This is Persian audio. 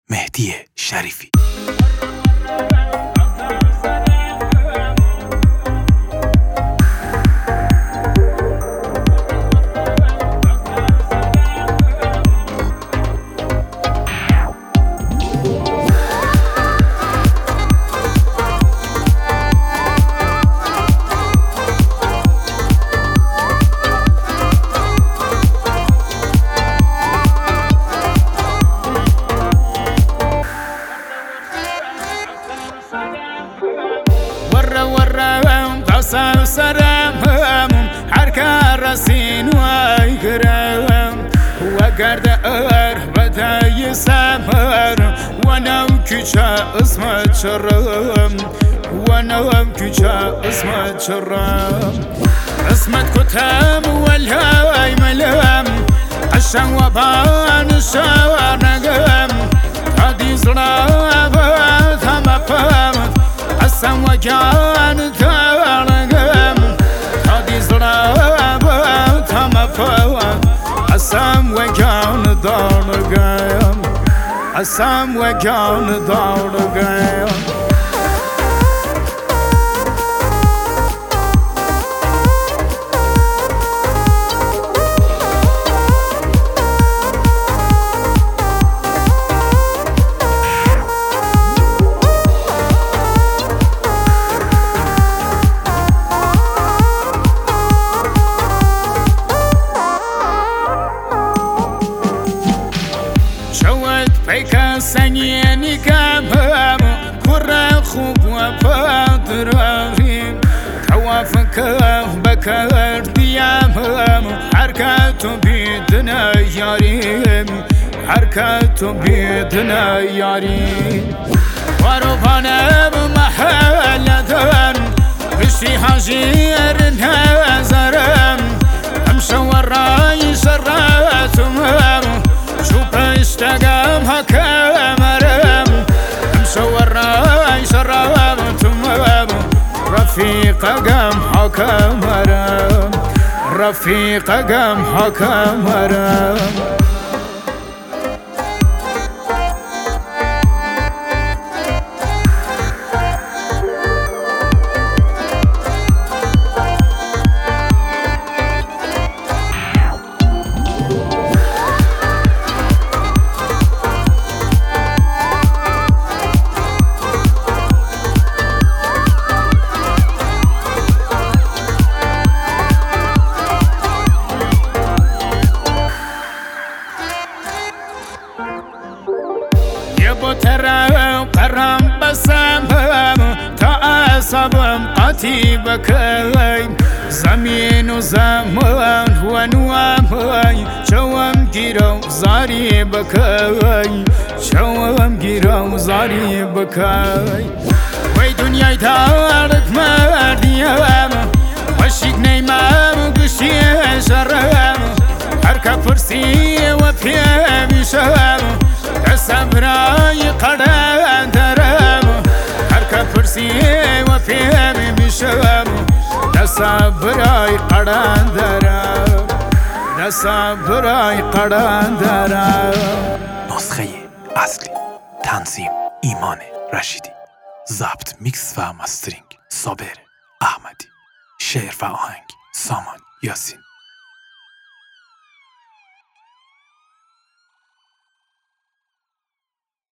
مهدی شریفی. قصة سرم حركة رسين ويكرم وقرد بتاي سمر وانا كيشا اسمه شرم وانا كيشا اسمه شرم اسمت كتم والهاي ملم عشان وبان الشوار نقم هادي زرابة ثم فهم عسان وجان تارقم هادي زرابة ثم فهم عسان وجان دارقم عسان وجان دارقم بيكا سنيني كامام كرة خوب وفاطرهم توافك بكر ديامهم حركات بيدنا ياريم حركات بيدنا ياريم ورفانا بمحلة بشي حجير نازرم امشوا الراي شراتهم شوف اشتقام هكامرم مشور راي شرابتم رفيق قام حكامرم رفيق قام حكامرم ترى قرم بسام تعصبم قتيبك زمين وزمان ونوام شوام جيرو زاريبك شوام جيرو زاريبك وي دنيا دارك مرديام وشيك نيمام قشي شرام حركة فرسي وفي بشام صبراي قدان درام حركة فرسي وفيهم بشام صبراي قدان درام صبراي قدان درام. نسخه اصلی تنظیم ایمان رشیدی، ضبط میکس و مسترینگ صابر احمدی، شعر و آهنگ سامان یاسین.